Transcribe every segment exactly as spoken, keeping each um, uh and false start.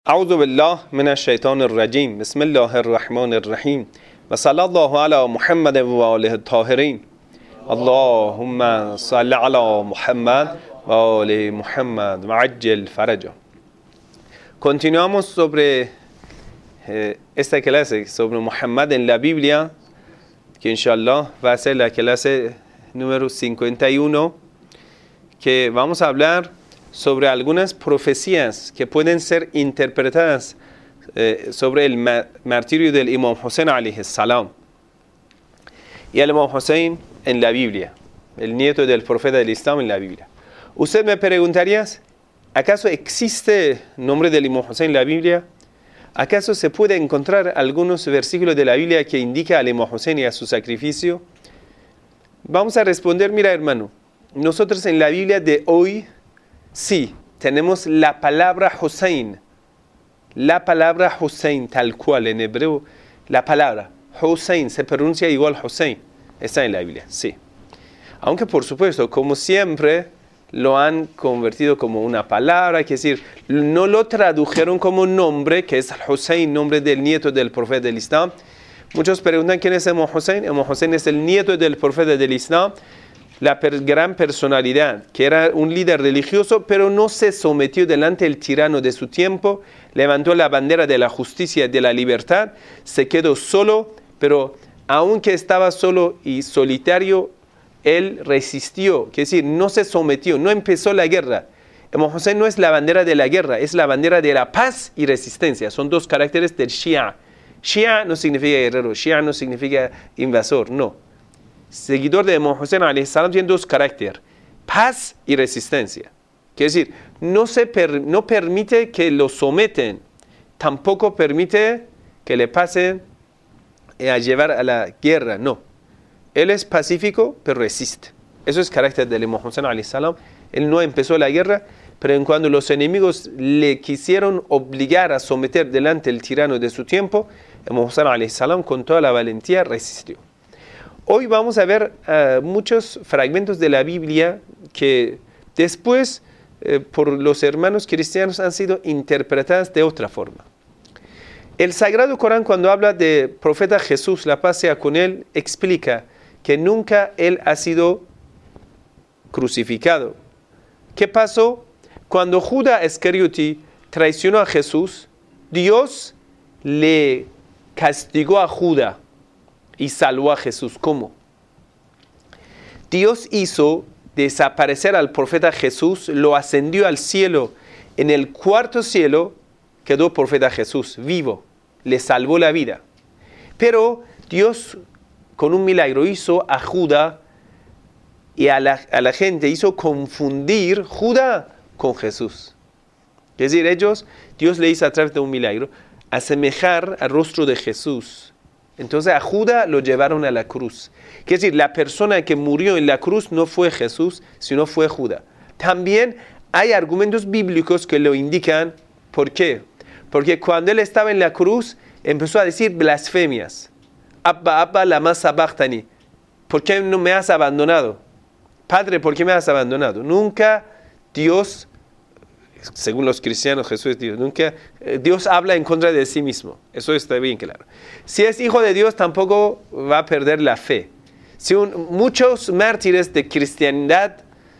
اعوذ بالله من الشیطان الرجیم بسم الله الرحمن الرحیم و صلی الله علی محمد و آله الطاهرین اللهم صل علی محمد و آل محمد و عجل فرجهم. Continuamos sobre eh, esta clase sobre Muhammad en la Biblia, que inshallah va a ser la clase número cincuenta y uno, que vamos a hablar sobre algunas profecías que pueden ser interpretadas eh, sobre el ma- martirio del Imam Hussein alayhi salam. Y el Imam Hussein en la Biblia, el nieto del profeta del Islam en la Biblia. Usted me preguntaría, ¿acaso existe nombre del Imam Hussein en la Biblia? ¿Acaso se puede encontrar algunos versículos de la Biblia que indican al Imam Hussein y a su sacrificio? Vamos a responder, mira hermano, nosotros en la Biblia de hoy, sí, tenemos la palabra Hussein, la palabra Hussein tal cual en hebreo, la palabra Hussein se pronuncia igual Hussein, está en la Biblia, sí. Aunque por supuesto, como siempre, lo han convertido como una palabra, es decir, no lo tradujeron como nombre, que es Hussein, nombre del nieto del profeta del Islam. Muchos preguntan quién es Imam Hussein. Imam Hussein es el nieto del profeta del Islam, la per- gran personalidad, que era un líder religioso, pero no se sometió delante del tirano de su tiempo, levantó la bandera de la justicia y de la libertad, se quedó solo, pero aunque estaba solo y solitario, él resistió, es decir, no se sometió, no empezó la guerra. Imam Hussein no es la bandera de la guerra, es la bandera de la paz y resistencia. Son dos caracteres del Shia. Shia no significa guerrero, Shia no significa invasor, no. Seguidor de Imam Hussein alayhi salam tiene dos caracteres, paz y resistencia. Es decir, no, se per, no permite que lo someten, tampoco permite que le pasen a llevar a la guerra, no. Él es pacífico, pero resiste. Eso es carácter del Imam Hussein alayhi salam. Él no empezó la guerra, pero en cuando los enemigos le quisieron obligar a someter delante del tirano de su tiempo, Imam Hussein alayhi salam con toda la valentía resistió. Hoy vamos a ver uh, muchos fragmentos de la Biblia que después uh, por los hermanos cristianos han sido interpretados de otra forma. El Sagrado Corán, cuando habla de profeta Jesús, la paz sea con él, explica que nunca él ha sido crucificado. ¿Qué pasó? Cuando Judas Iscariote traicionó a Jesús, Dios le castigó a Judas y salvó a Jesús. ¿Cómo? Dios hizo desaparecer al profeta Jesús, lo ascendió al cielo. En el cuarto cielo quedó profeta Jesús vivo, le salvó la vida. Pero Dios con un milagro hizo a Judas y a la, a la gente hizo confundir Judas con Jesús. Es decir, ellos, Dios le hizo a través de un milagro asemejar al rostro de Jesús. Entonces a Judas lo llevaron a la cruz. Es decir, la persona que murió en la cruz no fue Jesús, sino fue Judas. También hay argumentos bíblicos que lo indican. ¿Por qué? Porque cuando él estaba en la cruz, empezó a decir blasfemias. Abba, Abba, lama sabachthani. ¿Por qué no me has abandonado? Padre, ¿por qué me has abandonado? Nunca Dios, según los cristianos, Jesús es Dios. Nunca Dios habla en contra de sí mismo. Eso está bien claro. Si es hijo de Dios, tampoco va a perder la fe. Si un, muchos mártires de cristiandad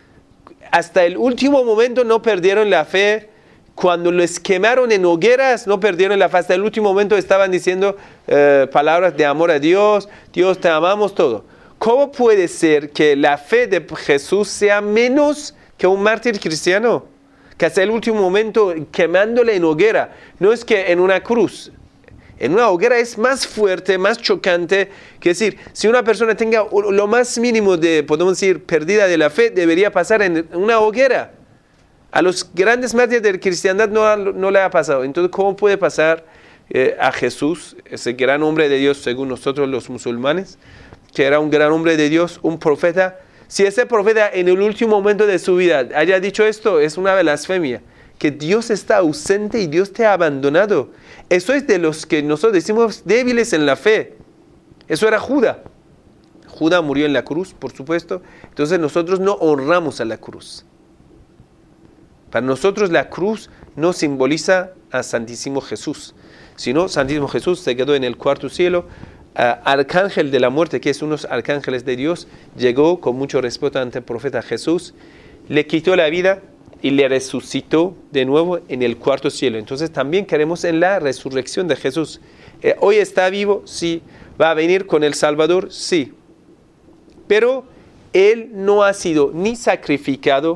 hasta el último momento no perdieron la fe. Cuando los quemaron en hogueras, no perdieron la fe. Hasta el último momento estaban diciendo eh, palabras de amor a Dios. Dios, te amamos, todo. ¿Cómo puede ser que la fe de Jesús sea menos que un mártir cristiano? Que hasta el último momento quemándole en hoguera. No es que en una cruz. En una hoguera es más fuerte, más chocante. Que decir, si una persona tenga lo más mínimo de, podemos decir, pérdida de la fe, debería pasar en una hoguera. A los grandes mártires de la cristiandad no, no le ha pasado. Entonces, ¿cómo puede pasar eh, a Jesús, ese gran hombre de Dios, según nosotros los musulmanes, que era un gran hombre de Dios, un profeta? Si ese profeta en el último momento de su vida haya dicho esto, es una blasfemia. Que Dios está ausente y Dios te ha abandonado. Eso es de los que nosotros decimos débiles en la fe. Eso era Judas. Judas murió en la cruz, por supuesto. Entonces nosotros no honramos a la cruz. Para nosotros la cruz no simboliza a Santísimo Jesús, sino Santísimo Jesús se quedó en el cuarto cielo. Uh, arcángel de la muerte, que es unos arcángeles de Dios, llegó con mucho respeto ante el profeta Jesús, le quitó la vida y le resucitó de nuevo en el cuarto cielo. Entonces también queremos en la resurrección de Jesús. Eh, hoy está vivo, sí. Va a venir con el Salvador, sí. Pero Él no ha sido ni sacrificado,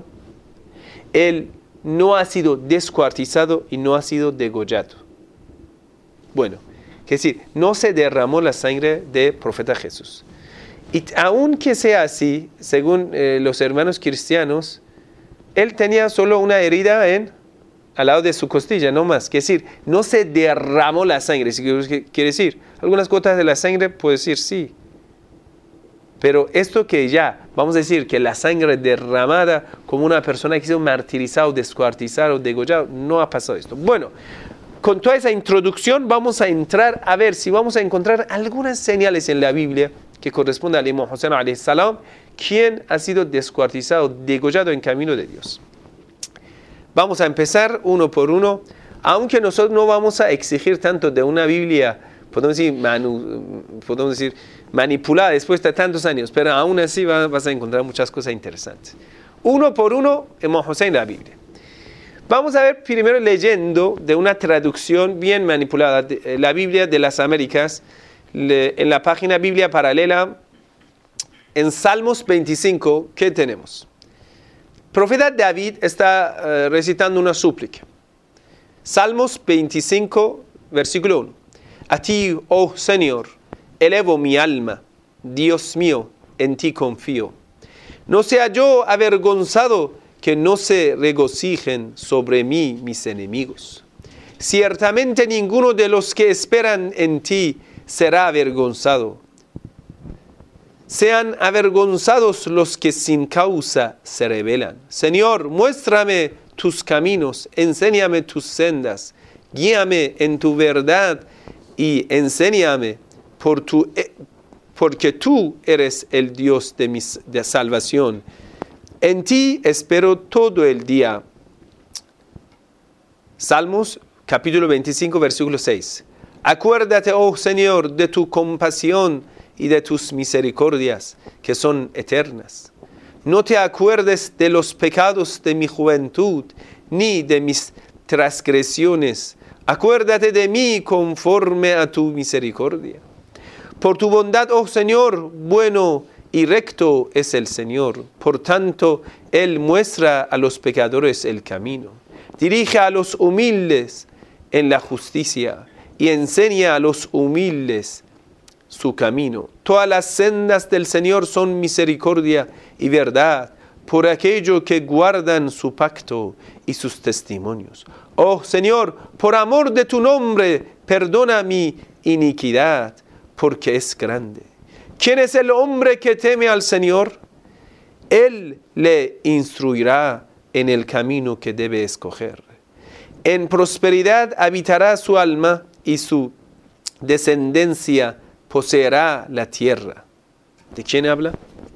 Él no ha sido descuartizado y no ha sido degollado. Bueno, es decir, no se derramó la sangre del profeta Jesús. Y aunque sea así, según eh, los hermanos cristianos, él tenía solo una herida en, al lado de su costilla, no más. Es decir, no se derramó la sangre. ¿Qué quiere decir? Algunas gotas de la sangre, puede decir sí. Pero esto que ya, vamos a decir que la sangre derramada como una persona que ha sido martirizada, descuartizada o degollada, no ha pasado esto. Bueno, con toda esa introducción vamos a entrar a ver si vamos a encontrar algunas señales en la Biblia que corresponden al Imam Hussein alayhi salam, quien ha sido descuartizado, degollado en camino de Dios. Vamos a empezar uno por uno, aunque nosotros no vamos a exigir tanto de una Biblia, podemos decir, manu, podemos decir manipulada después de tantos años, pero aún así vas a encontrar muchas cosas interesantes. Uno por uno, Imam Hussein, la Biblia. Vamos a ver primero leyendo de una traducción bien manipulada, de la Biblia de las Américas, le, en la página Biblia Paralela, en Salmos veinticinco, ¿qué tenemos? Profeta David está uh, recitando una súplica. Salmos veinticinco, versículo uno. A ti, oh Señor, elevo mi alma, Dios mío, en ti confío. No sea yo avergonzado, que no se regocijen sobre mí mis enemigos. Ciertamente ninguno de los que esperan en ti será avergonzado. Sean avergonzados los que sin causa se rebelan. Señor, muéstrame tus caminos, enséñame tus sendas, guíame en tu verdad y enséñame por tu, porque tú eres el Dios de mi de salvación. En ti espero todo el día. Salmos, capítulo veinticinco, versículo seis. Acuérdate, oh Señor, de tu compasión y de tus misericordias, que son eternas. No te acuerdes de los pecados de mi juventud, ni de mis transgresiones. Acuérdate de mí conforme a tu misericordia. Por tu bondad, oh Señor, bueno y recto es el Señor. Por tanto, Él muestra a los pecadores el camino. Dirige a los humildes en la justicia y enseña a los humildes su camino. Todas las sendas del Señor son misericordia y verdad por aquellos que guardan su pacto y sus testimonios. Oh Señor, por amor de tu nombre, perdona mi iniquidad, porque es grande. ¿Quién es el hombre que teme al Señor? Él le instruirá en el camino que debe escoger. En prosperidad habitará su alma y su descendencia poseerá la tierra. ¿De quién habla?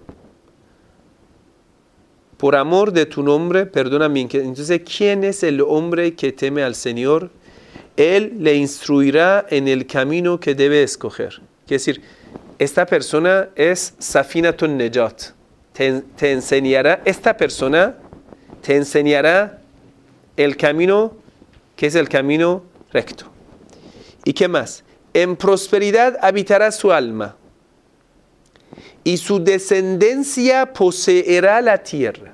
Por amor de tu nombre, perdóname. Entonces, ¿quién es el hombre que teme al Señor? Él le instruirá en el camino que debe escoger. Quiere decir, esta persona es Safinatun Nejat. Te, te enseñará, esta persona te enseñará el camino que es el camino recto. ¿Y qué más? En prosperidad habitará su alma y su descendencia poseerá la tierra.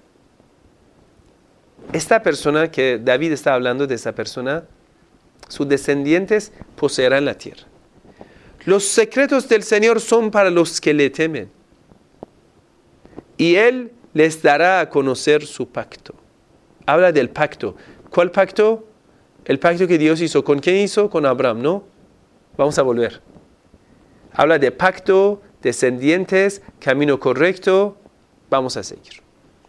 Esta persona que David está hablando de esta persona, sus descendientes poseerán la tierra. Los secretos del Señor son para los que le temen, y Él les dará a conocer su pacto. Habla del pacto. ¿Cuál pacto? El pacto que Dios hizo. ¿Con quién hizo? Con Abraham, ¿no? Vamos a volver. Habla de pacto, descendientes, camino correcto. Vamos a seguir.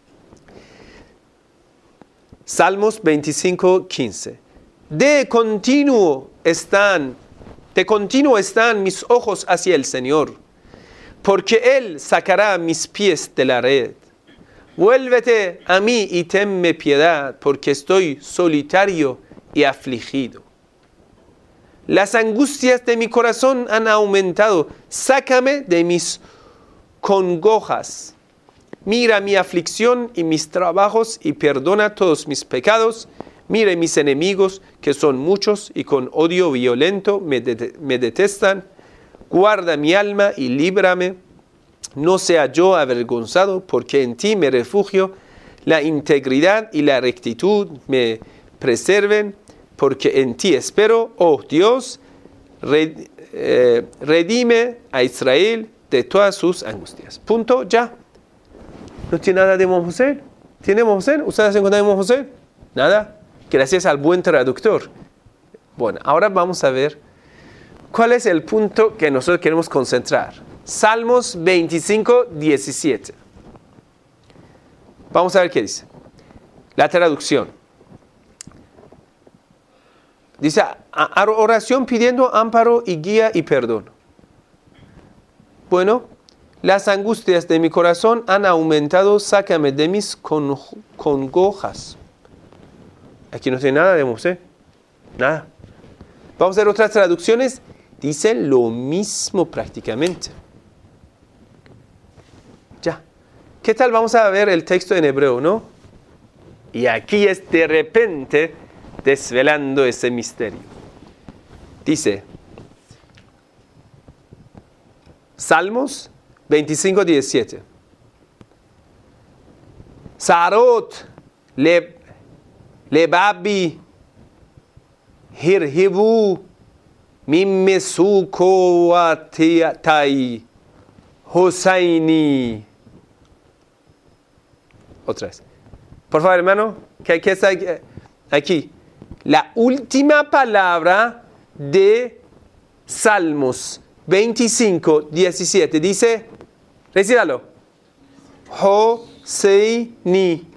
Salmos veinticinco, quince. De continuo están, de continuo están mis ojos hacia el Señor, porque Él sacará mis pies de la red. Vuélvete a mí y tenme piedad, porque estoy solitario y afligido. Las angustias de mi corazón han aumentado. Sácame de mis congojas. Mira mi aflicción y mis trabajos y perdona todos mis pecados. Mira mis enemigos, que son muchos y con odio violento me, de- me detestan. Guarda mi alma y líbrame. No sea yo avergonzado, porque en ti me refugio. La integridad y la rectitud me preserven, porque en ti espero, oh Dios. Red, eh, redime a Israel de todas sus angustias. Punto, ya. No tiene nada de Imam Hussein. ¿Tiene Imam Hussein? ¿Ustedes encuentran Imam Hussein? Nada. Gracias al buen traductor. Bueno, ahora vamos a ver cuál es el punto que nosotros queremos concentrar. Salmos veinticinco, diecisiete. Vamos a ver qué dice. La traducción. Dice, oración pidiendo amparo y guía y perdón. Bueno, las angustias de mi corazón han aumentado, sácame de mis congojas. Aquí no tiene nada de Mosé, nada. Vamos a ver otras traducciones, dicen lo mismo prácticamente. Ya. ¿Qué tal? Vamos a ver el texto en hebreo, ¿no? Y aquí es de repente desvelando ese misterio. Dice, Salmos veinticinco, diecisiete. Sarot le, lebabi hirhibu mimesuko atai Hosaini. Otra vez. Por favor, hermano, ¿qué, qué está aquí? La última palabra de Salmos veinticinco, diecisiete. Dice, recítalo. Hosaini.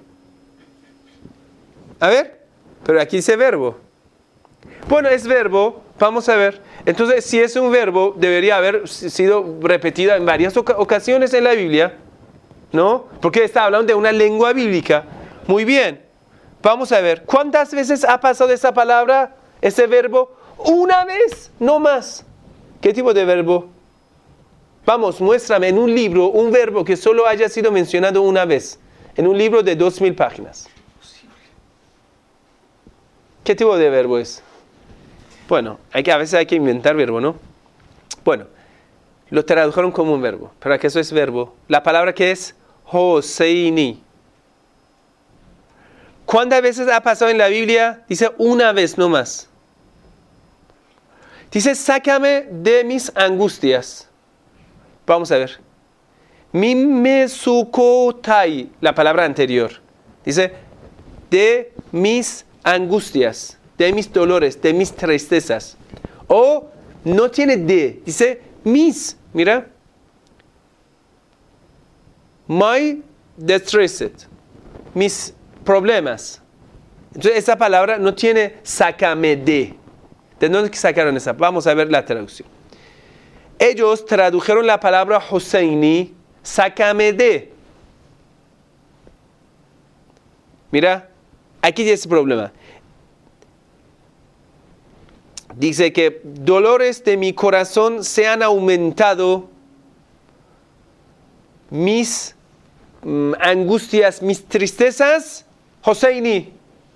A ver, pero aquí dice verbo. Bueno, es verbo, vamos a ver. Entonces, si es un verbo, debería haber sido repetido en varias ocasiones en la Biblia, ¿no? Porque está hablando de una lengua bíblica. Muy bien, vamos a ver. ¿Cuántas veces ha pasado esa palabra, ese verbo? Una vez, no más. ¿Qué tipo de verbo? Vamos, muéstrame en un libro un verbo que solo haya sido mencionado una vez. En un libro de dos mil páginas. ¿Qué tipo de verbo es? Bueno, hay que, a veces hay que inventar verbo, ¿no? Bueno, lo tradujeron como un verbo. ¿Pero qué eso es verbo? La palabra que es Hosaini. ¿Cuántas veces ha pasado en la Biblia? Dice una vez no más. Dice, sácame de mis angustias. Vamos a ver. Mimesukotai, la palabra anterior. Dice, de mis angustias, de mis dolores, de mis tristezas. O no tiene de, dice mis, mira. My distressed, mis problemas. Entonces esa palabra no tiene sácame de. ¿De dónde sacaron esa? Vamos a ver la traducción. Ellos tradujeron la palabra Hosaini, sácame de. Mira, aquí tiene ese problema. Dice que dolores de mi corazón se han aumentado, mis mm, angustias, mis tristezas, Hosaini.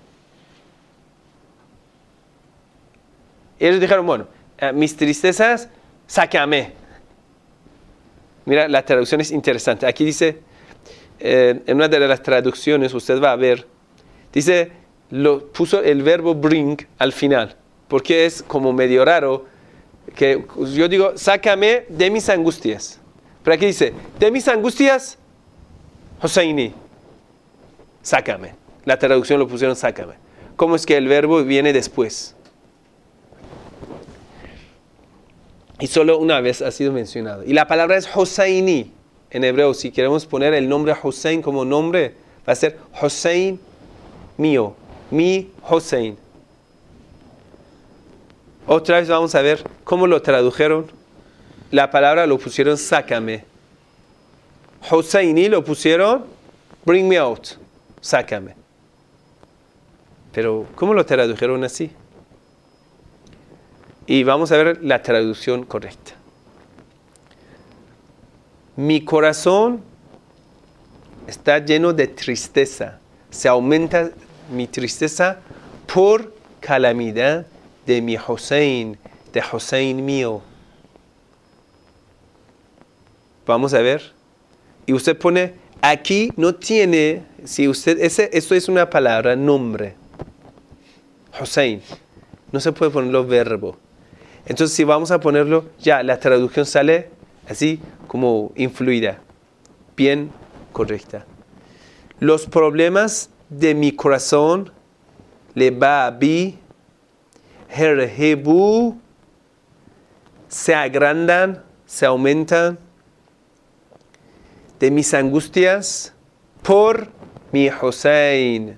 Ellos dijeron, bueno, eh, mis tristezas, sácame. Mira, la traducción es interesante. Aquí dice, eh, en una de las traducciones, usted va a ver, dice, lo puso el verbo bring al final, porque es como medio raro, que yo digo, sácame de mis angustias. Pero aquí dice, de mis angustias, Hosaini, sácame. La traducción lo pusieron sácame. ¿Cómo es que el verbo viene después? Y solo una vez ha sido mencionado. Y la palabra es Hosaini. En hebreo, si queremos poner el nombre Hussein como nombre, va a ser Hussein mío. Mi Hussein. Otra vez vamos a ver cómo lo tradujeron. La palabra lo pusieron sácame. Hosaini lo pusieron bring me out. Sácame. Pero, ¿cómo lo tradujeron así? Y vamos a ver la traducción correcta. Mi corazón está lleno de tristeza. Se aumenta mi tristeza por calamidad de mi Hussein, de Hussein mío. Vamos a ver. Y usted pone, aquí no tiene, si usted, ese, esto es una palabra, nombre. Hussein. No se puede ponerlo verbo. Entonces, si vamos a ponerlo, ya la traducción sale así como influida, bien correcta. Los problemas de mi corazón, le va a bi, herhebu, se agrandan, se aumentan, de mis angustias por mi Hussein.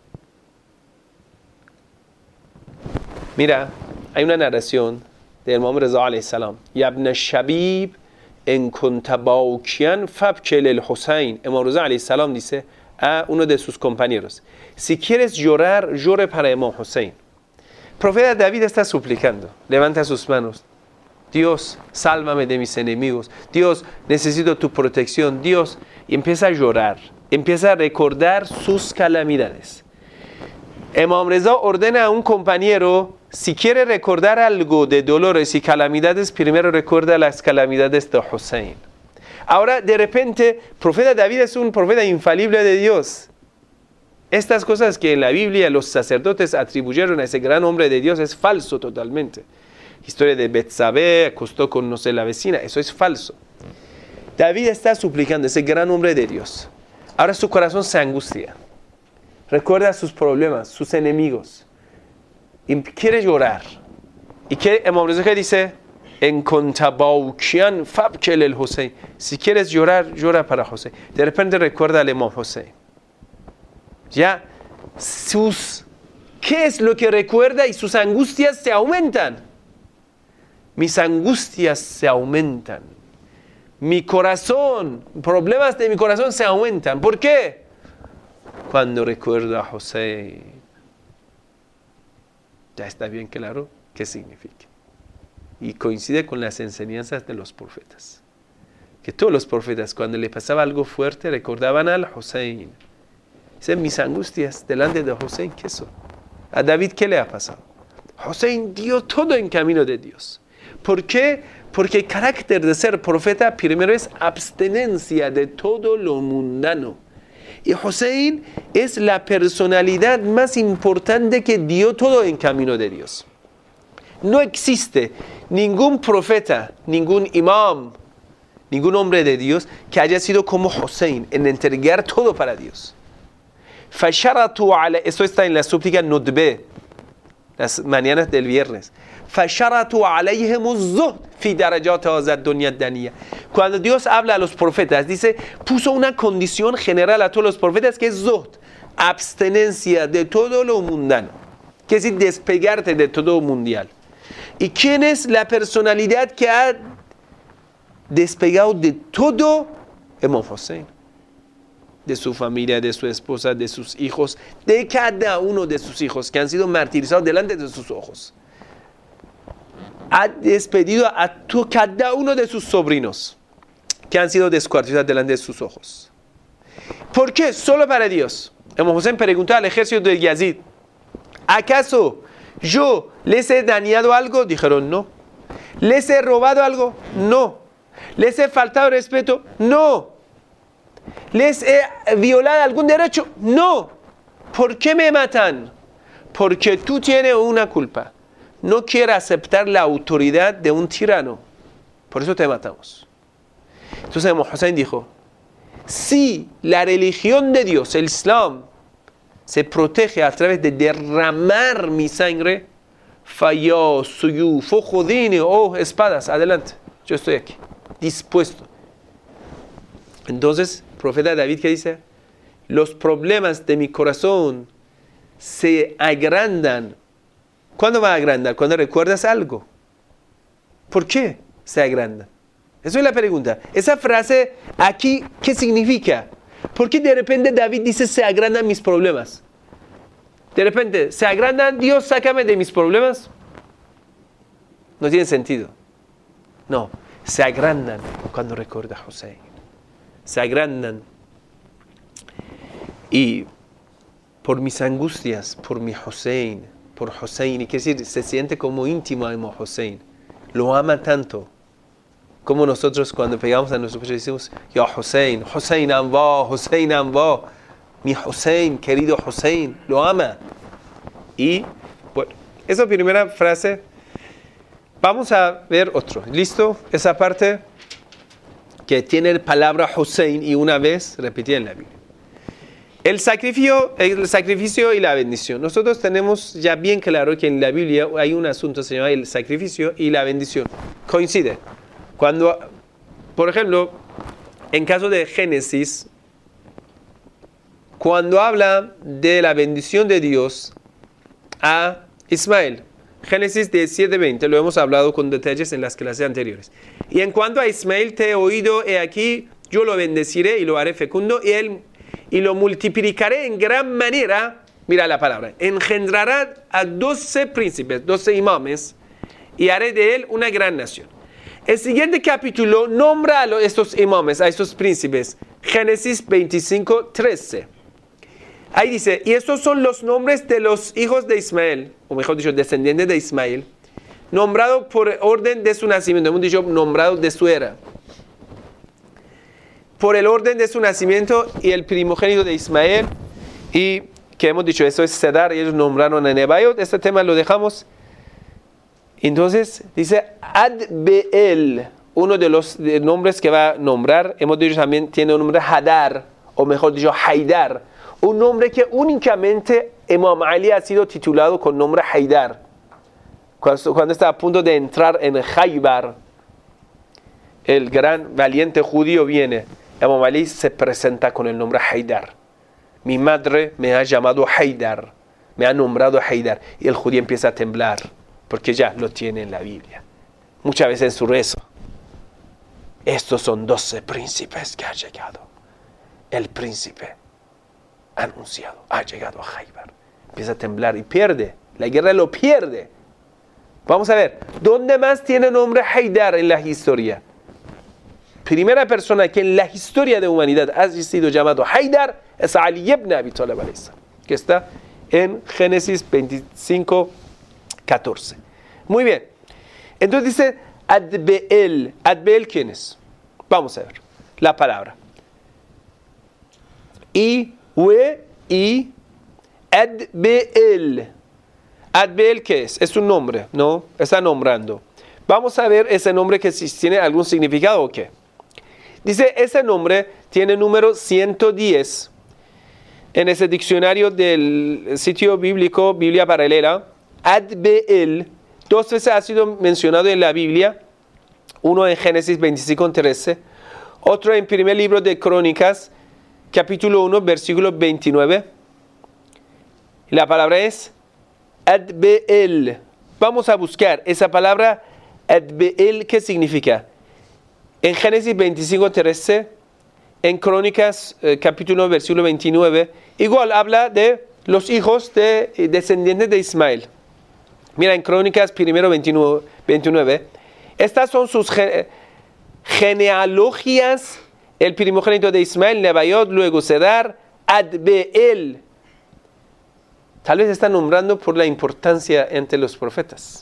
Mira, hay una narración del Imam Reza alayhi salam. Yabna Shabib en kuntabaukian fabkel el Hussein. Imam Reza alayhi salam dice a uno de sus compañeros: si quieres llorar, llore para Imam Hussein. El profeta David está suplicando, levanta sus manos. Dios, sálvame de mis enemigos. Dios, necesito tu protección. Dios, y empieza a llorar, empieza a recordar sus calamidades. Imam Reza ordena a un compañero: si quiere recordar algo de dolores y calamidades, primero recuerda las calamidades de Hussein. Ahora, de repente, el profeta David es un profeta infalible de Dios. Estas cosas que en la Biblia los sacerdotes atribuyeron a ese gran hombre de Dios es falso totalmente. Historia de Betsabé, acostó con no sé la vecina, eso es falso. David está suplicando, ese gran hombre de Dios. Ahora su corazón se angustia. Recuerda sus problemas, sus enemigos. Y quiere llorar. ¿Y qué Imam Reza dice? En kontabaukian fabkel el Hussein. Si quieres llorar, llora para Hussein. De repente recuerda al Imam Hussein. Ya, sus, ¿qué es lo que recuerda? Y sus angustias se aumentan. Mis angustias se aumentan. Mi corazón, problemas de mi corazón se aumentan. ¿Por qué? Cuando recuerdo a Hussein. Ya está bien claro qué significa. Y coincide con las enseñanzas de los profetas. Que todos los profetas, cuando le pasaba algo fuerte, recordaban al Hussein. Dicen, mis angustias delante de Hussein, ¿qué son? A David, ¿qué le ha pasado? Hussein dio todo en camino de Dios. ¿Por qué? Porque el carácter de ser profeta primero es abstenencia de todo lo mundano. Y Hussein es la personalidad más importante que dio todo en camino de Dios. No existe ningún profeta, ningún imam, ningún hombre de Dios que haya sido como Hussein en entregar todo para Dios. Fasharatu ala, esto está en la súplica Nudbe, las mañanas del viernes. Fasharatu alayhim az-zuhd fi darajat hadhihi dunya ad-daniyah. Cuando Dios habla a los profetas, dice, puso una condición general a todos los profetas que es zuhd, abstenencia de todo lo mundano, que es decir, despegarte de todo mundial. ¿Y quién es la personalidad que ha despegado de todo? Imam Hussein. De su familia, de su esposa, de sus hijos, de cada uno de sus hijos que han sido martirizados delante de sus ojos. Ha despedido a tu, cada uno de sus sobrinos que han sido descuartizados delante de sus ojos. ¿Por qué? Solo para Dios. Imam Hussein preguntó al ejército de Yazid: ¿acaso yo les he dañado algo? Dijeron no. ¿Les he robado algo? No. ¿Les he faltado respeto? No. ¿Les he violado algún derecho? No. ¿Por qué me matan? Porque tú tienes una culpa. No quieres aceptar la autoridad de un tirano. Por eso te matamos. Entonces Hussein dijo: si la religión de Dios, el Islam, se protege a través de derramar mi sangre, falló, suyu, fojodine, oh espadas, adelante, yo estoy aquí, dispuesto. Entonces, el profeta David, ¿qué dice? Los problemas de mi corazón se agrandan. ¿Cuándo va a agrandar? Cuando recuerdas algo. ¿Por qué se agrandan? Esa es la pregunta. Esa frase aquí, ¿qué significa? ¿Por qué de repente David dice se agrandan mis problemas? De repente, se agrandan, Dios, sácame de mis problemas. No tiene sentido. No, se agrandan cuando recuerda a Hussein. Se agrandan. Y por mis angustias, por mi Hussein, por Hussein, y quiere decir, se siente como íntimo a Hussein. Lo ama tanto. Como nosotros cuando pegamos a nuestro pecho decimos, Ya Hussein, Hussein Anba, Hussein Anba. Mi Hussein, querido Hussein, lo ama. Y, bueno, esa primera frase. Vamos a ver otro. ¿Listo? Esa parte que tiene la palabra Hussein y una vez repetida en la Biblia. El sacrificio, el sacrificio y la bendición. Nosotros tenemos ya bien claro que en la Biblia hay un asunto que se llama el sacrificio y la bendición. Coincide. Cuando, por ejemplo, en caso de Génesis, cuando habla de la bendición de Dios a Ismael, Génesis diecisiete veinte, lo hemos hablado con detalles en las clases anteriores. Y en cuanto a Ismael, te he oído, he aquí, yo lo bendeciré y lo haré fecundo, y, él, y lo multiplicaré en gran manera, mira la palabra, engendrará a doce príncipes, doce imames, y haré de él una gran nación. El siguiente capítulo nombra a estos imames, a estos príncipes, Génesis veinticinco trece. Ahí dice, y estos son los nombres de los hijos de Ismael, o mejor dicho, descendientes de Ismael, nombrados por orden de su nacimiento, hemos dicho nombrados de su era. Por el orden de su nacimiento y el primogénito de Ismael, y que hemos dicho, eso es Cedar, y ellos nombraron a Nebaiot, este tema lo dejamos. Entonces, dice, Adbeel, uno de los nombres que va a nombrar, hemos dicho también, tiene un nombre Hadar, o mejor dicho, Haidar, un nombre que únicamente Imam Ali ha sido titulado con nombre Haidar. Cuando, cuando está a punto de entrar en Khaybar, el gran valiente judío viene. Imam Ali se presenta con el nombre Haidar. Mi madre me ha llamado Haidar, me ha nombrado Haidar. Y el judío empieza a temblar, porque ya lo tiene en la Biblia. Muchas veces en su rezo. Estos son doce príncipes que han llegado. El príncipe anunciado, ha llegado a Khaybar. Empieza a temblar y pierde. La guerra lo pierde. Vamos a ver, ¿dónde más tiene nombre Haidar en la historia? Primera persona que en la historia de humanidad ha sido llamado Haidar es Ali ibn Abi Talib, que está en Génesis veinticinco catorce. Muy bien. Entonces dice Adbeel. Adbeel, ¿quién es? Vamos a ver la palabra. Y We y Adbeel. Adbeel, ¿qué es? Es un nombre, ¿no? Está nombrando. Vamos a ver ese nombre que si tiene algún significado o qué. Dice, ese nombre tiene número ciento diez. En ese diccionario del sitio bíblico, Biblia Paralela, Adbeel, dos veces ha sido mencionado en la Biblia. Uno en Génesis veinticinco trece. Otro en primer libro de Crónicas, capítulo uno, versículo veintinueve. La palabra es Adbeel. Vamos a buscar esa palabra Adbeel, ¿qué significa? En Génesis veinticinco trece, en Crónicas, eh, capítulo uno, versículo veintinueve, igual habla de los hijos de eh, descendientes de Ismael. Mira, en Crónicas primero veintinueve, veintinueve, estas son sus gene- genealogías. El primogénito de Ismael, Nebaiot, luego Cedar, Adbeel. Tal vez está nombrando por la importancia entre los profetas.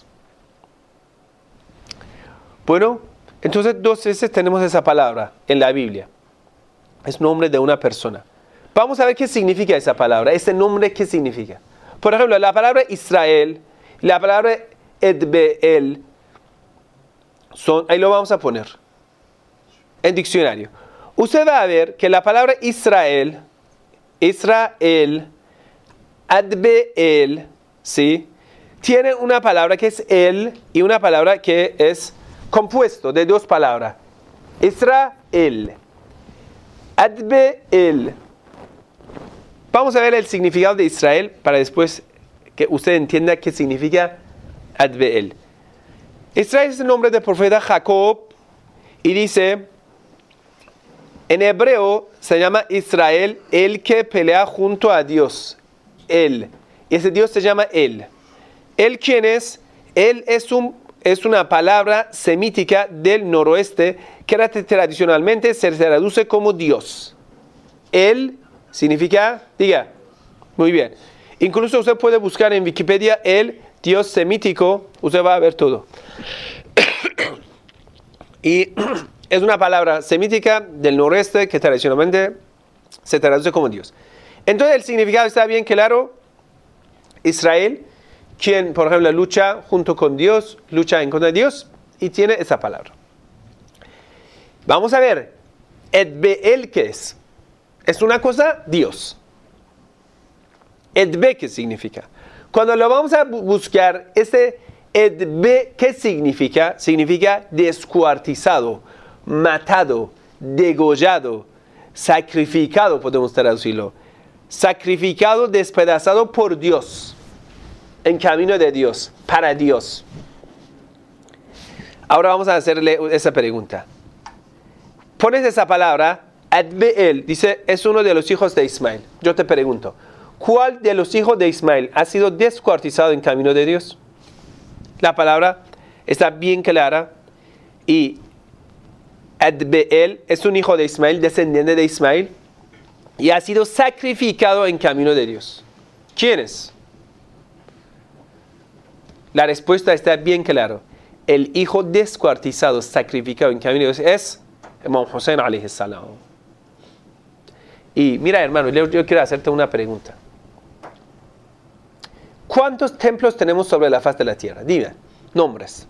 Bueno, entonces dos veces tenemos esa palabra en la Biblia. Es nombre de una persona. Vamos a ver qué significa esa palabra. Ese nombre, ¿qué significa? Por ejemplo, la palabra Israel, la palabra Adbeel, son, ahí lo vamos a poner en diccionario. Usted va a ver que la palabra Israel, Israel, Adbeel, ¿sí? Tiene una palabra que es el y una palabra que es compuesto de dos palabras. Israel, Adbeel. Vamos a ver el significado de Israel para después que usted entienda qué significa Adbeel. Israel es el nombre del profeta Jacob y dice, en hebreo se llama Israel, el que pelea junto a Dios. Él. Y ese Dios se llama Él. ¿Él quién es? Él es, un, es una palabra semítica del noroeste que tradicionalmente se traduce como Dios. Él significa, diga, muy bien. Incluso usted puede buscar en Wikipedia el Dios semítico, usted va a ver todo. Y es una palabra semítica del noroeste que tradicionalmente se traduce como Dios. Entonces el significado está bien claro. Israel, quien por ejemplo lucha junto con Dios, lucha en contra de Dios y tiene esa palabra. Vamos a ver, Edbeel, ¿qué es? Es una cosa, Dios. Edbe, ¿qué significa? Cuando lo vamos a buscar, este Edbe, ¿qué significa? Significa descuartizado, matado, degollado, sacrificado, podemos traducirlo. Sacrificado, despedazado por Dios, en camino de Dios, para Dios. Ahora vamos a hacerle esa pregunta. Pones esa palabra, Adbeel, dice, es uno de los hijos de Ismael. Yo te pregunto, ¿cuál de los hijos de Ismael ha sido descuartizado en camino de Dios? La palabra está bien clara y Adbeel es un hijo de Ismael, descendiente de Ismael, y ha sido sacrificado en camino de Dios. ¿Quién es? La respuesta está bien clara. El hijo descuartizado, sacrificado en camino de Dios es Imam Hussein alayhi salam. Y mira, hermano, yo, yo quiero hacerte una pregunta. ¿Cuántos templos tenemos sobre la faz de la tierra? Dime, nombres.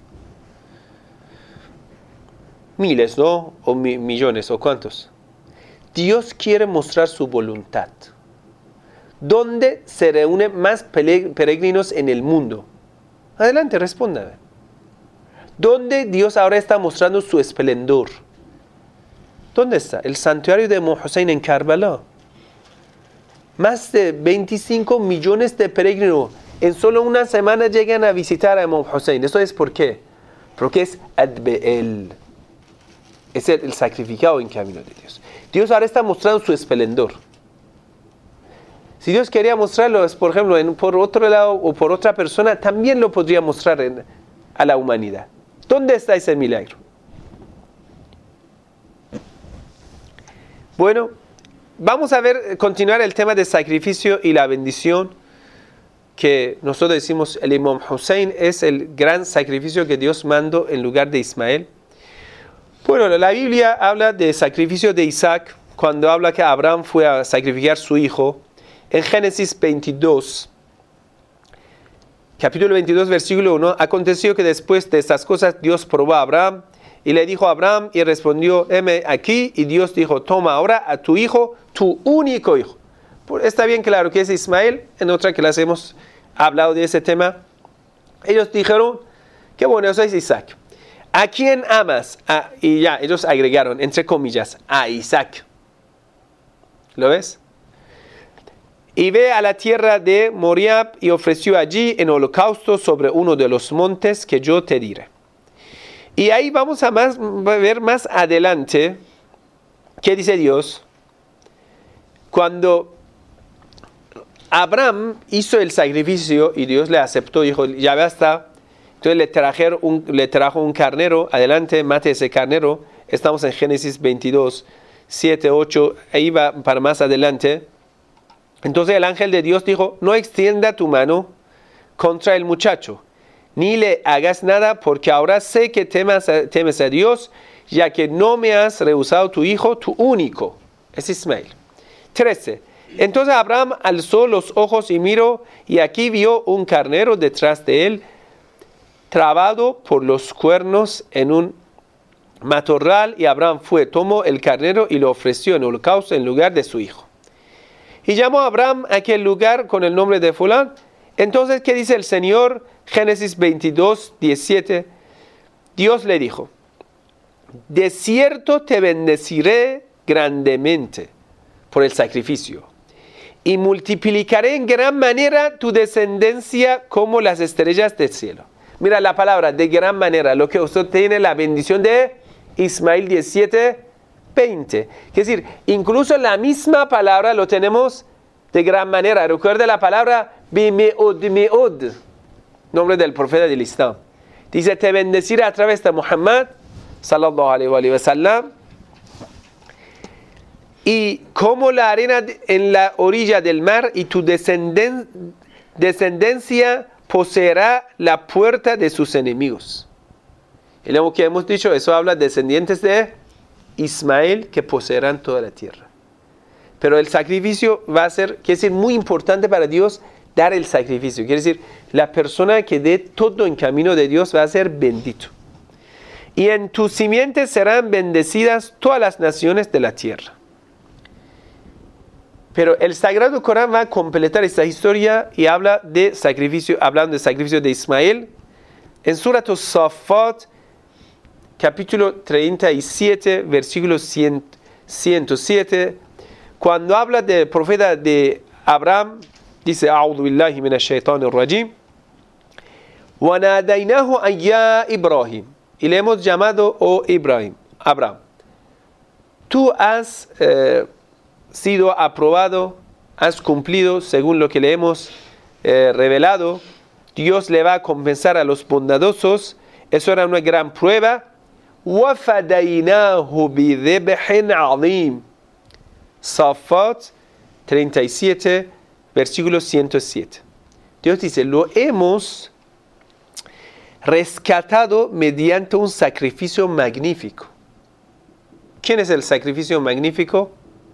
Miles, ¿no? O mi, millones, ¿o cuántos? Dios quiere mostrar su voluntad. ¿Dónde se reúnen más peregrinos en el mundo? Adelante, respóndame. ¿Dónde Dios ahora está mostrando su esplendor? ¿Dónde está? El santuario de Imam Hussein en Karbala. Más de veinticinco millones de peregrinos en solo una semana llegan a visitar a Imam Hussein. ¿Eso es por qué? Porque es Adbeel. Es el, el sacrificado en camino de Dios. Dios ahora está mostrando su esplendor. Si Dios quería mostrarlo, por ejemplo, en, por otro lado o por otra persona, también lo podría mostrar en, a la humanidad. ¿Dónde está ese milagro? Bueno, vamos a ver, continuar el tema del sacrificio y la bendición, que nosotros decimos el Imam Hussein es el gran sacrificio que Dios mandó en lugar de Ismael. Bueno, la Biblia habla de sacrificio de Isaac, cuando habla que Abraham fue a sacrificar su hijo. En Génesis veintidós, capítulo veintidós, versículo uno, aconteció que después de estas cosas Dios probó a Abraham y le dijo a Abraham y respondió, heme aquí, y Dios dijo, toma ahora a tu hijo, tu único hijo. Está bien claro que es Ismael, en otra clase hemos hablado de ese tema. Ellos dijeron, qué bueno, eso es Isaac. ¿A quién amas? Ah, y ya, ellos agregaron, entre comillas, a Isaac. ¿Lo ves? Y ve a la tierra de Moriab y ofreció allí en holocausto sobre uno de los montes que yo te diré. Y ahí vamos a, más, a ver más adelante qué dice Dios. Cuando Abraham hizo el sacrificio y Dios le aceptó, dijo, ya basta. Entonces le, trajeron un, le trajo un carnero, adelante, mate ese carnero. Estamos en Génesis veintidós, siete, ocho, ahí va para más adelante. Entonces el ángel de Dios dijo, no extienda tu mano contra el muchacho, ni le hagas nada, porque ahora sé que temas, temes a Dios, ya que no me has rehusado tu hijo, tu único. Es Ismael. trece. Entonces Abraham alzó los ojos y miró, y aquí vio un carnero detrás de él, trabado por los cuernos en un matorral, y Abraham fue, tomó el carnero y lo ofreció en holocausto en lugar de su hijo. Y llamó a Abraham a aquel lugar con el nombre de fulán. Entonces, ¿qué dice el Señor? Génesis veintidós, diecisiete. Dios le dijo, de cierto te bendeciré grandemente por el sacrificio, y multiplicaré en gran manera tu descendencia como las estrellas del cielo. Mira la palabra, de gran manera, lo que usted tiene la bendición de Ismael diecisiete, veinte. Es decir, incluso la misma palabra lo tenemos de gran manera. Recuerde la palabra Bimeud meud, nombre del profeta del Islam. Dice, te bendecirá a través de Muhammad, sallallahu alaihi wa sallam, y como la arena en la orilla del mar, y tu descenden- descendencia poseerá la puerta de sus enemigos. Y lo que hemos dicho, eso habla de descendientes de Ismael que poseerán toda la tierra. Pero el sacrificio va a ser, quiere decir, muy importante para Dios dar el sacrificio. Quiere decir, la persona que dé todo en camino de Dios va a ser bendito. Y en tus simientes serán bendecidas todas las naciones de la tierra. Pero el Sagrado Corán va a completar esta historia y habla de sacrificio, hablando de sacrificio de Ismael. En Surat As-Saffat, capítulo treinta y siete, versículo ciento siete, cuando habla del profeta de Abraham, dice, A'udhu billahi minash shaitanir rajim, wa nadaynahu an ya Ibrahim, y le hemos llamado, oh Ibrahim, Abraham, tú has eh, sido aprobado, has cumplido según lo que le hemos eh, revelado. Dios le va a compensar a los bondadosos. Eso era una gran prueba. وَفَدَيْنَاهُ بِذِبْحٍ عَظِيمٍ. Safat treinta y siete, versículo ciento siete. Dios dice, lo hemos rescatado mediante un sacrificio magnífico. ¿Quién es el sacrificio magnífico?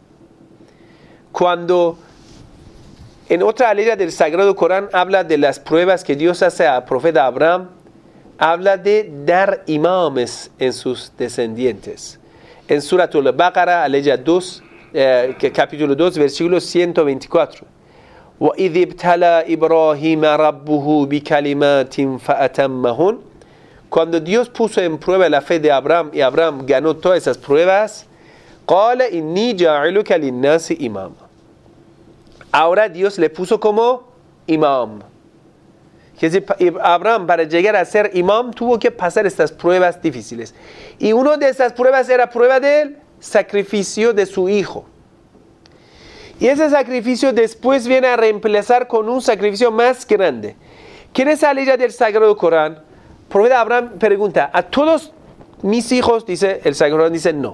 Cuando en otra aleya del Sagrado Corán habla de las pruebas que Dios hace al profeta Abraham, habla de dar imames en sus descendientes. En Surat al-Baqarah, aleya dos, eh, capítulo dos, versículo ciento veinticuatro. وَإِذِ ابْتَلَى إِبْرَاهِيمَ رَبُّهُ بِكَلِمَاتٍ فَأَتَمَّهُنْ. Cuando Dios puso en prueba la fe de Abraham y Abraham ganó todas esas pruebas, قَالَ إِنِّي جَاعِلُكَ لِلنَّاسِ إِمَامًا. Ahora Dios le puso como imam. Es decir, Abraham, para llegar a ser imam, tuvo que pasar estas pruebas difíciles. Y una de esas pruebas era prueba del sacrificio de su hijo. Y ese sacrificio después viene a reemplazar con un sacrificio más grande. ¿Quién es la ley del Sagrado Corán? El profeta Abraham pregunta, ¿a todos mis hijos? Dice el Sagrado Corán, dice no.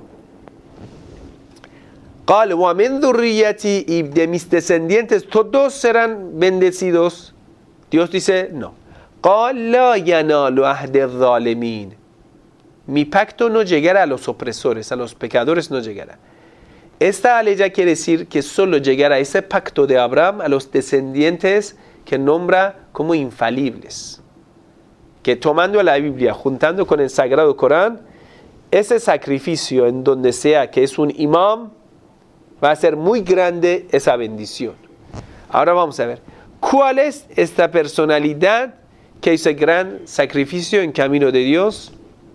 قال ومن ذريتي, y de mis descendientes todos serán bendecidos. Dios dice no. قال لا ينال عهد الظالمين. Mi pacto no llegará a los opresores, a los pecadores no llegará. Esta ley ya quiere decir que solo llegará ese pacto de Abraham a los descendientes que nombra como infalibles. Que tomando la Biblia, juntando con el Sagrado Corán, ese sacrificio en donde sea que es un imam, va a ser muy grande esa bendición. Ahora vamos a ver, ¿cuál es esta personalidad que hizo el gran sacrificio en camino de Dios?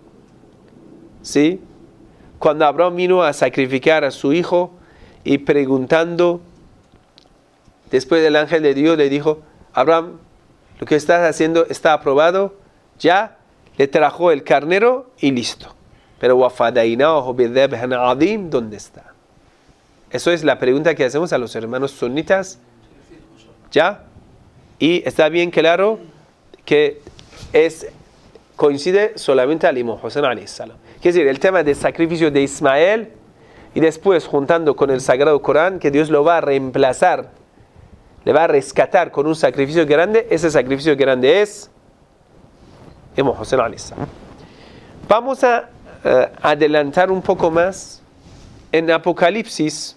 ¿Sí? Cuando Abraham vino a sacrificar a su hijo y preguntando, después el ángel de Dios le dijo, Abraham, lo que estás haciendo está aprobado, ya le trajo el carnero y listo. Pero وَفَدَيْنَاهُ بِذِبْحٍ عَظِيمٍ, ¿dónde está? Eso es la pregunta que hacemos a los hermanos sunitas. ¿Ya? Y está bien claro que es, coincide solamente al Imam Hussein alayhi salam. Es decir, el tema del sacrificio de Ismael y después juntando con el Sagrado Corán, que Dios lo va a reemplazar, le va a rescatar con un sacrificio grande. Ese sacrificio grande es Imam Hussein alayhi salam. Vamos a uh, adelantar un poco más en Apocalipsis.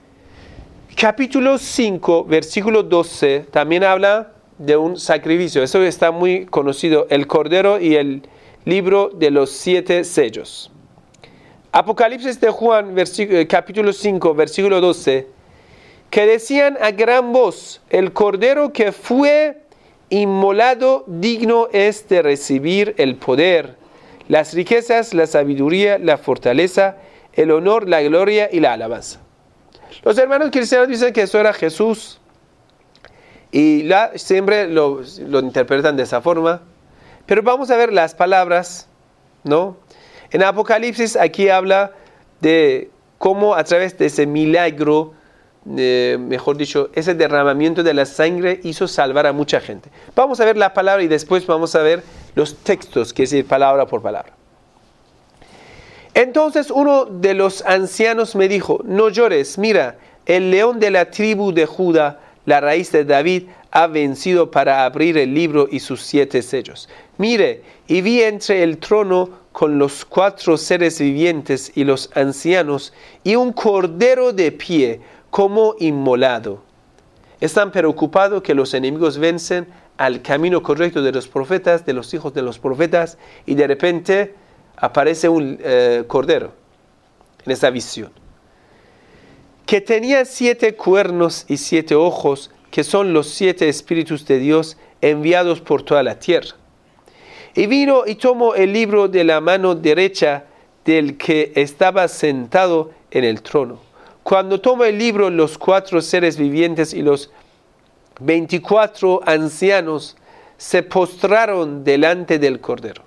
Capítulo cinco, versículo doce, también habla de un sacrificio. Eso está muy conocido, el Cordero y el libro de los siete sellos. Apocalipsis de Juan, capítulo cinco, versículo doce, que decían a gran voz, el Cordero que fue inmolado digno es de recibir el poder, las riquezas, la sabiduría, la fortaleza, el honor, la gloria y la alabanza. Los hermanos cristianos dicen que eso era Jesús y la, siempre lo, lo interpretan de esa forma. Pero vamos a ver las palabras, ¿no? En Apocalipsis aquí habla de cómo a través de ese milagro eh, mejor dicho, ese derramamiento de la sangre hizo salvar a mucha gente. Vamos a ver la palabra y después vamos a ver los textos, que es decir, palabra por palabra. Entonces uno de los ancianos me dijo, no llores, mira, el león de la tribu de Judá, la raíz de David, ha vencido para abrir el libro y sus siete sellos. Mire, y vi entre el trono con los cuatro seres vivientes y los ancianos, y un cordero de pie, como inmolado. Están preocupados que los enemigos vencen al camino correcto de los profetas, de los hijos de los profetas, y de repente aparece un eh, cordero en esa visión, que tenía siete cuernos y siete ojos, que son los siete espíritus de Dios enviados por toda la tierra. Y vino y tomó el libro de la mano derecha del que estaba sentado en el trono. Cuando tomó el libro, los cuatro seres vivientes y los veinticuatro ancianos se postraron delante del Cordero.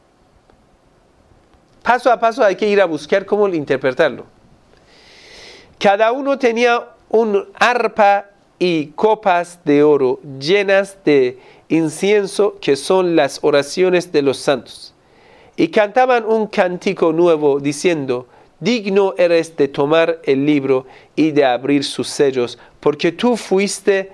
Paso a paso hay que ir a buscar cómo interpretarlo. Cada uno tenía un arpa y copas de oro llenas de incienso, que son las oraciones de los santos. Y cantaban un cántico nuevo diciendo, digno eres de tomar el libro y de abrir sus sellos, porque tú fuiste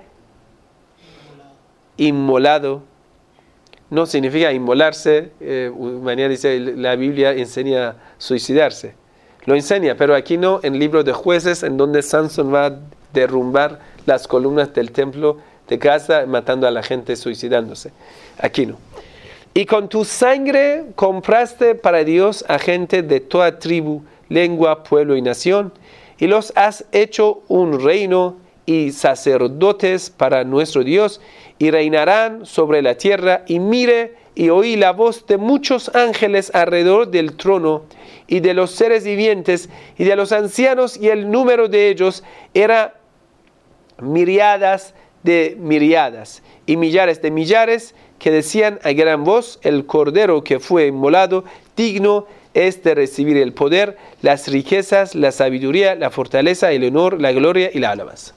inmolado. No significa inmolarse, eh, mañana dice la Biblia enseña suicidarse. Lo enseña, pero aquí no, en el libro de Jueces, en donde Sansón va a derrumbar las columnas del templo de Gaza, matando a la gente, suicidándose. Aquí no. Y con tu sangre compraste para Dios a gente de toda tribu, lengua, pueblo y nación, y los has hecho un reino y sacerdotes para nuestro Dios, y reinarán sobre la tierra. Y mire y oí la voz de muchos ángeles alrededor del trono, y de los seres vivientes, y de los ancianos, y el número de ellos era miriadas de miriadas, y millares de millares, que decían a gran voz, el Cordero que fue inmolado, digno es de recibir el poder, las riquezas, la sabiduría, la fortaleza, el honor, la gloria y la alabanza.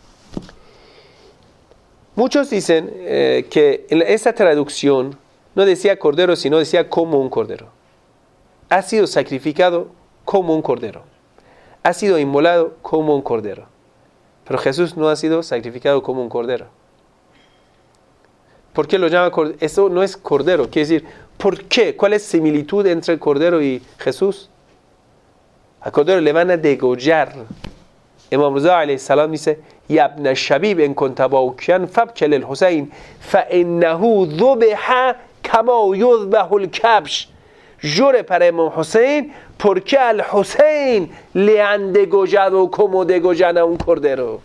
Muchos dicen eh, que en esa traducción no decía cordero, sino decía como un cordero. Ha sido sacrificado como un cordero. Ha sido inmolado como un cordero. Pero Jesús no ha sido sacrificado como un cordero. ¿Por qué lo llama cordero? Eso no es cordero. Quiere decir, ¿por qué? ¿Cuál es la similitud entre el cordero y Jesús? Al cordero le van a degollar. Imam Reza alayhi salam dice, Ya ibn al-Shabib en kontabaukian fabkel el-Husayn fa innahu dhubiha kama yudbahu al-kabsh. Llore para Imam Hussein porque al Hussein le han degollado como degollan a un cordero.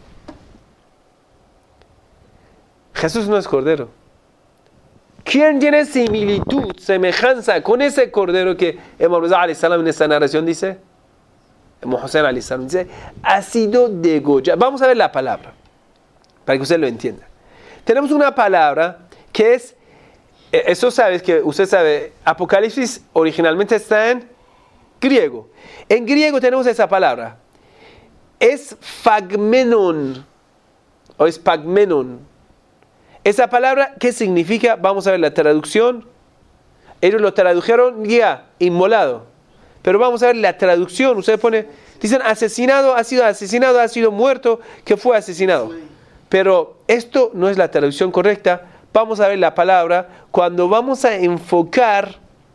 Jesús no es cordero. ¿Quién tiene similitud, semejanza con ese cordero que Imam Reza alayhi salam en esta narración dice? Imam Hussein alayhi salam dice, ha sido degollado. Vamos a ver la palabra, para que usted lo entienda. Tenemos una palabra que es, eso sabes que usted sabe, Apocalipsis originalmente está en griego. En griego tenemos esa palabra. Es phagmenon, o es phagmenon. Esa palabra, ¿qué significa? Vamos a ver la traducción. Ellos lo tradujeron ya, inmolado. Pero vamos a ver la traducción. Ustedes ponen, dicen asesinado, ha sido asesinado, ha sido muerto, que fue asesinado. Pero esto no es la traducción correcta. Vamos a ver la palabra. Cuando vamos a enfocar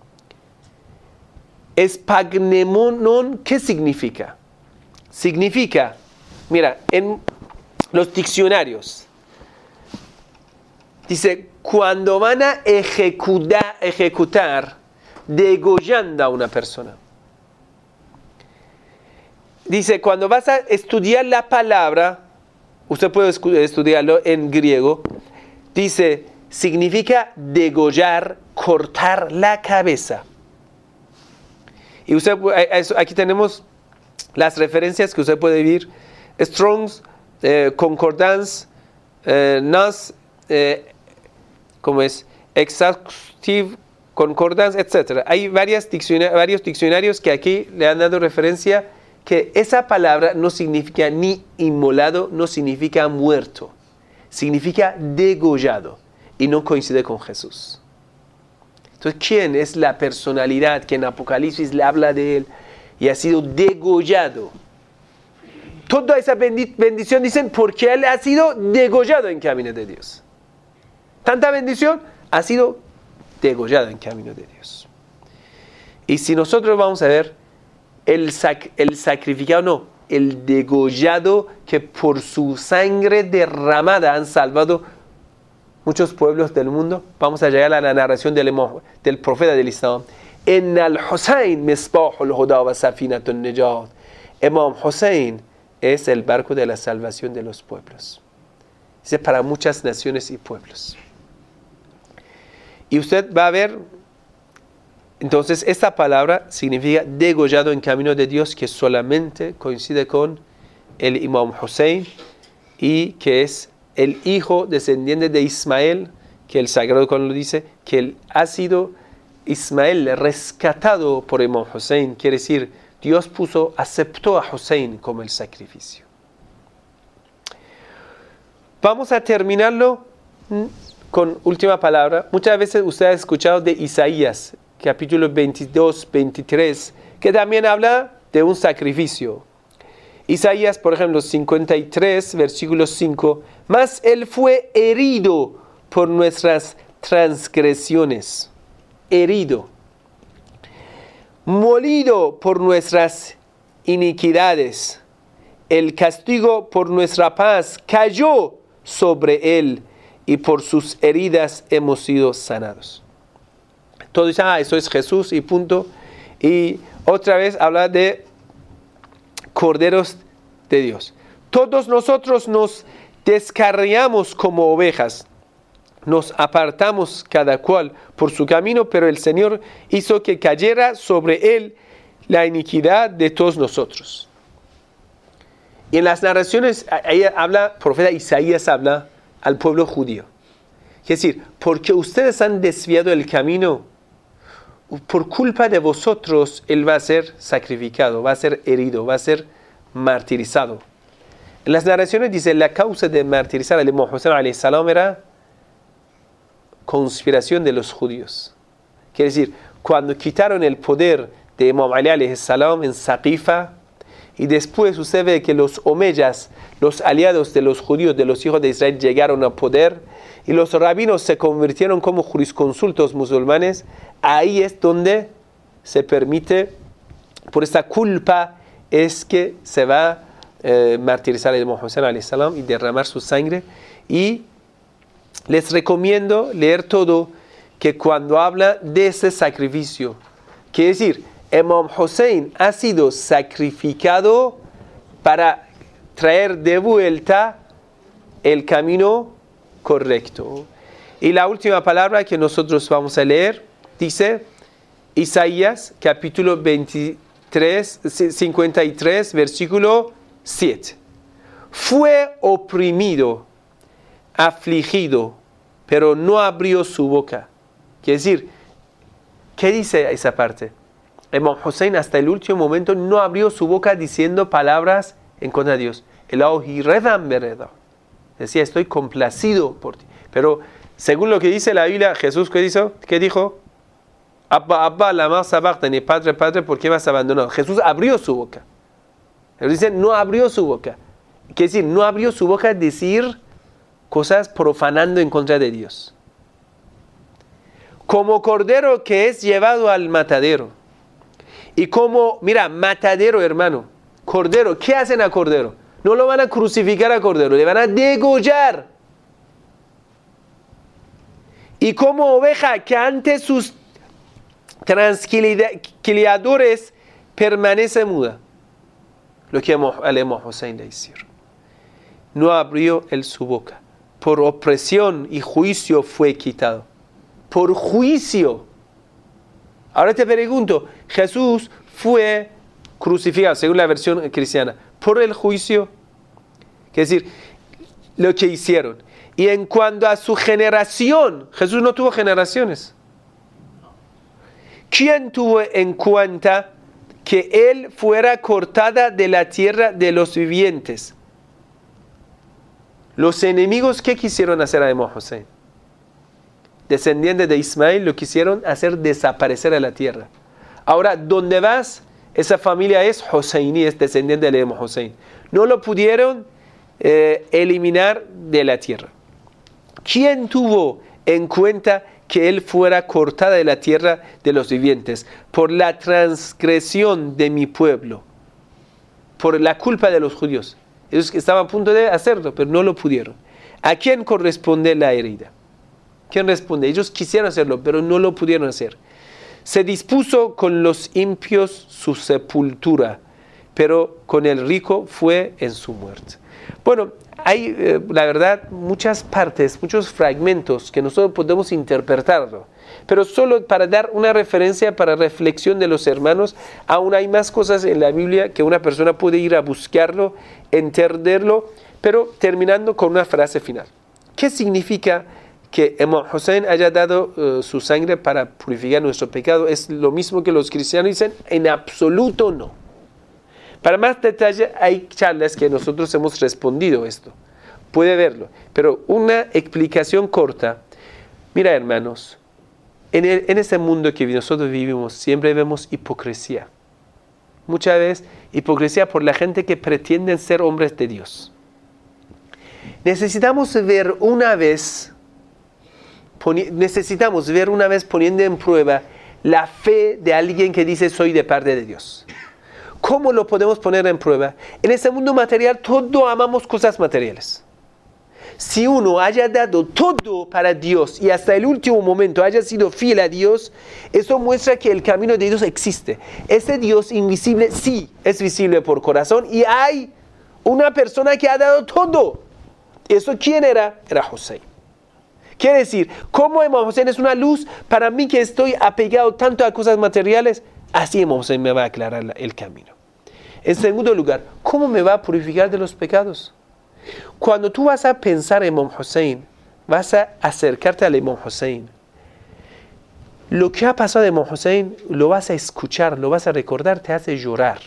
espagnemonon, ¿qué significa? Significa, mira, en los diccionarios, dice, cuando van a ejecutar, ejecutar degollando a una persona. Dice, cuando vas a estudiar la palabra, usted puede estudiarlo en griego, dice, significa degollar, cortar la cabeza. Y usted, aquí tenemos las referencias que usted puede ver, Strong's, eh, Concordance, eh, Nas, eh, ¿cómo es? Exhaustive Concordance, etcétera. Hay varias dicciona- varios diccionarios que aquí le han dado referencia que esa palabra no significa ni inmolado, no significa muerto, significa degollado y no coincide con Jesús. Entonces, ¿quién es la personalidad que en Apocalipsis le habla de él y ha sido degollado? Toda esa bendición dicen porque él ha sido degollado en camino de Dios. Tanta bendición ha sido degollado en camino de Dios. Y si nosotros vamos a ver el, sac, el sacrificado, no, el degollado que por su sangre derramada han salvado muchos pueblos del mundo, vamos a llegar a la narración del, del profeta del Islam. En al-Husayn misbahul huda wa safinatun najat. Imam Hussein es el barco de la salvación de los pueblos. Dice para muchas naciones y pueblos. Y usted va a ver, entonces esta palabra significa degollado en camino de Dios, que solamente coincide con el Imam Hussein y que es el hijo descendiente de Ismael, que el Sagrado Corán lo dice, que él ha sido Ismael rescatado por Imam Hussein, quiere decir, Dios puso, aceptó a Hussein como el sacrificio. Vamos a terminarlo con última palabra. Muchas veces usted ha escuchado de Isaías, capítulo veintidós, veintitrés, que también habla de un sacrificio. Isaías, por ejemplo, cincuenta y tres, versículo cinco, mas él fue herido por nuestras transgresiones, herido, molido por nuestras iniquidades, el castigo por nuestra paz cayó sobre él, y por sus heridas hemos sido sanados. Todo dice, ah, eso es Jesús y punto. Y otra vez habla de corderos de Dios. Todos nosotros nos descarriamos como ovejas, nos apartamos cada cual por su camino, pero el Señor hizo que cayera sobre él la iniquidad de todos nosotros. Y en las narraciones, ahí habla, el profeta Isaías habla al pueblo judío. Es decir, porque ustedes han desviado el camino, por culpa de vosotros, él va a ser sacrificado, va a ser herido, va a ser martirizado. En las narraciones dice, la causa de martirizar al Imam Hussein alayhi salam era conspiración de los judíos. Quiere decir, cuando quitaron el poder de Imam Ali alayhi salam en Saqifa, y después usted ve que los omeyas, los aliados de los judíos, de los hijos de Israel, llegaron al poder, y los rabinos se convirtieron como jurisconsultos musulmanes, ahí es donde se permite, por esta culpa, es que se va a eh, martirizar el Imam Hussein alayhi salam y derramar su sangre. Y les recomiendo leer todo, que cuando habla de ese sacrificio, quiere decir, Imam Hussein ha sido sacrificado para traer de vuelta el camino correcto. Y la última palabra que nosotros vamos a leer dice Isaías capítulo veintitrés, cincuenta y tres, versículo siete. Fue oprimido, afligido, pero no abrió su boca. Quiere decir, ¿qué dice esa parte? Imam Hussein hasta el último momento no abrió su boca diciendo palabras en contra de Dios. Decía, estoy complacido por ti. Pero según lo que dice la Biblia, Jesús, ¿qué hizo? ¿Qué dijo? Abba, Abba, lama sabachthani, Padre, Padre, ¿por qué me has abandonado? Jesús abrió su boca. Pero dicen, no abrió su boca. Quiere decir, no abrió su boca a decir cosas profanando en contra de Dios. Como cordero que es llevado al matadero. Y como, mira, matadero, hermano, cordero, ¿qué hacen a cordero? No lo van a crucificar a cordero, le van a degollar. Y como oveja que ante sus transquiliadores permanece muda. Lo que al Imam Hussein le hicieron. No abrió él su boca. Por opresión y juicio fue quitado. Por juicio. Ahora te pregunto, Jesús fue crucificado, según la versión cristiana, por el juicio. Es decir, lo que hicieron. Y en cuanto a su generación, Jesús no tuvo generaciones. ¿Quién tuvo en cuenta que él fuera cortada de la tierra de los vivientes. Los enemigos, ¿qué quisieron hacer a Imam Hussein? Descendientes de Ismael, lo quisieron hacer desaparecer de la tierra. Ahora, ¿dónde vas? Esa familia es Husseini, es descendiente de Imam Hussein. No lo pudieron eh, eliminar de la tierra. ¿Quién tuvo en cuenta que él fuera cortada de la tierra de los vivientes? Por la transgresión de mi pueblo, por la culpa de los judíos. Ellos estaban a punto de hacerlo, pero no lo pudieron. ¿A quién corresponde la herida? ¿Quién responde? Ellos quisieron hacerlo, pero no lo pudieron hacer. Se dispuso con los impios su sepultura, pero con el rico fue en su muerte. Bueno, hay, eh, la verdad, muchas partes, muchos fragmentos que nosotros podemos interpretarlo, pero solo para dar una referencia para reflexión de los hermanos. Aún hay más cosas en la Biblia que una persona puede ir a buscarlo, entenderlo, pero terminando con una frase final. ¿Qué significa que Imam Hussein haya dado uh, su sangre para purificar nuestro pecado? ¿Es lo mismo que los cristianos dicen? En absoluto no. Para más detalle, hay charlas que nosotros hemos respondido esto. Puede verlo. Pero una explicación corta. Mira, hermanos, en, el, en este mundo que nosotros vivimos, siempre vemos hipocresía. Muchas veces, hipocresía por la gente que pretenden ser hombres de Dios. Necesitamos ver una vez, poni- necesitamos ver una vez poniendo en prueba la fe de alguien que dice soy de parte de Dios. ¿Cómo lo podemos poner en prueba? En este mundo material, todos amamos cosas materiales. Si uno haya dado todo para Dios y hasta el último momento haya sido fiel a Dios, eso muestra que el camino de Dios existe. Ese Dios invisible sí es visible por corazón y hay una persona que ha dado todo. ¿Eso quién era? Era Hussein. Quiere decir, ¿cómo Imam Hussein es una luz para mí que estoy apegado tanto a cosas materiales? Así Imam Hussein me va a aclarar el camino. En segundo lugar, ¿cómo me va a purificar de los pecados? Cuando tú vas a pensar en Imam Hussein, vas a acercarte al Imam Hussein. Lo que ha pasado de Imam Hussein lo vas a escuchar, lo vas a recordar, te hace llorar.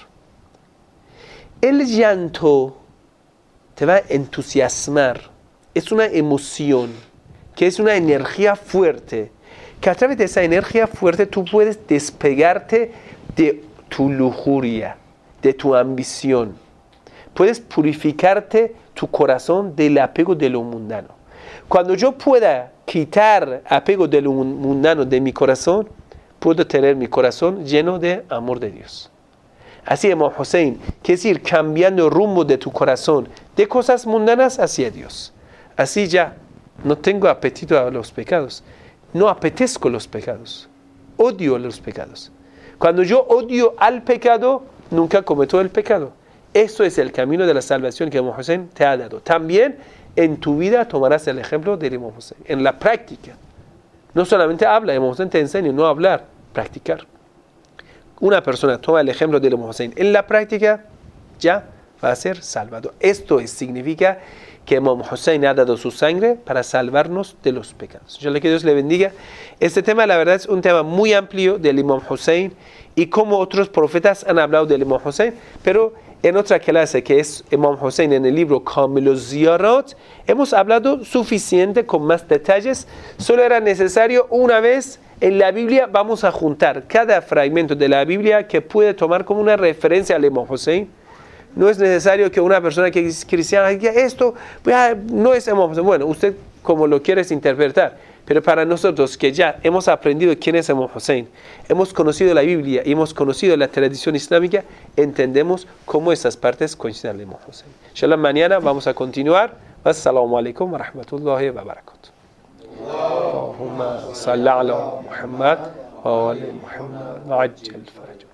El llanto te va a entusiasmar. Es una emoción, que es una energía fuerte, que a través de esa energía fuerte tú puedes despegarte de tu lujuria, de tu ambición. Puedes purificarte tu corazón del apego de lo mundano. Cuando yo pueda quitar apego de lo mundano de mi corazón, puedo tener mi corazón lleno de amor de Dios. Así Imam Hussein, que es ir cambiando rumbo de tu corazón, de cosas mundanas hacia Dios. Así ya no tengo apetito a los pecados. No apetezco los pecados. Odio los pecados. Cuando yo odio al pecado, nunca cometo el pecado. Eso es el camino de la salvación que Imam Hussein te ha dado. También en tu vida tomarás el ejemplo de Imam Hussein. En la práctica. No solamente habla, Imam Hussein te enseña, no hablar, practicar. Una persona toma el ejemplo de Imam Hussein. En la práctica ya va a ser salvado. Esto es, significa que Imam Hussein ha dado su sangre para salvarnos de los pecados. Yo le que Dios le bendiga. Este tema, la verdad, es un tema muy amplio del Imam Hussein y como otros profetas han hablado del Imam Hussein, pero en otra clase que es Imam Hussein en el libro Kamil al-Ziyarat, hemos hablado suficiente con más detalles. Solo era necesario una vez en la Biblia, vamos a juntar cada fragmento de la Biblia que puede tomar como una referencia al Imam Hussein. No es necesario que una persona que es cristiana diga esto, no es Imam Hussein. Bueno, usted como lo quieres interpretar, pero para nosotros que ya hemos aprendido quién es Imam Hussein, hemos conocido la Biblia y hemos conocido la tradición islámica, entendemos cómo esas partes coinciden al Imam Hussein. Inshallah, mañana vamos a continuar. Assalamu alaikum wa rahmatullahi wa barakatuh. Allahumma salli ala Muhammad wa ala Muhammad wa ajjal faraj.